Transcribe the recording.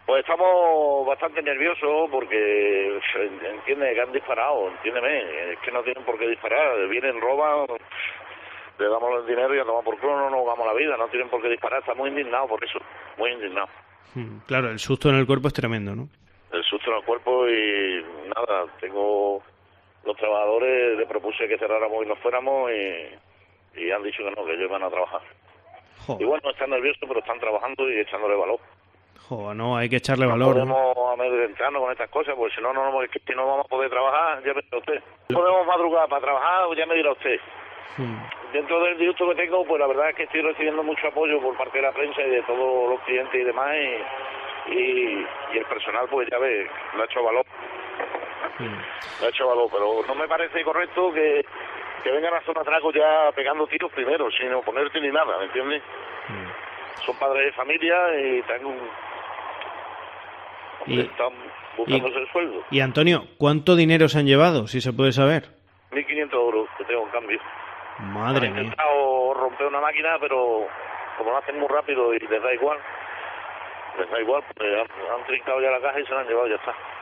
Pues estamos bastante nerviosos porque, entiende, que han disparado, entiéndeme, es que no tienen por qué disparar, vienen, roban, le damos el dinero y andamos por culo, no nos vamos la vida, no tienen por qué disparar, estamos indignados por eso, muy indignados. Claro, el susto en el cuerpo es tremendo, ¿no? El susto en el cuerpo y nada, los trabajadores, le propuse que cerráramos y nos fuéramos y han dicho que no, que ellos van a trabajar. Joder. Y bueno, están nerviosos, pero están trabajando y echándole valor. Joder, no, hay que echarle No valor, podemos amedrentarnos con estas cosas, porque si no, es que si no vamos a poder trabajar, ya me dirá usted. No podemos madrugar para trabajar, ya me dirá usted. Dentro del disgusto que tengo, pues la verdad es que estoy recibiendo mucho apoyo por parte de la prensa y de todos los clientes y demás, y el personal, pues ya ve, lo ha hecho valor. Lo ha hecho valor, pero no me parece correcto que vengan a hacer un atraco ya pegando tiros primero, sin oponerte ni nada, ¿me entiendes? Son padres de familia y están buscándose el sueldo. Y Antonio, ¿cuánto dinero se han llevado, si se puede saber? 1.500 euros que tengo en cambio. Madre Han mía. intentado romper una máquina, pero como lo hacen muy rápido y les da igual, pues han trincado ya la caja y se la han llevado, ya está.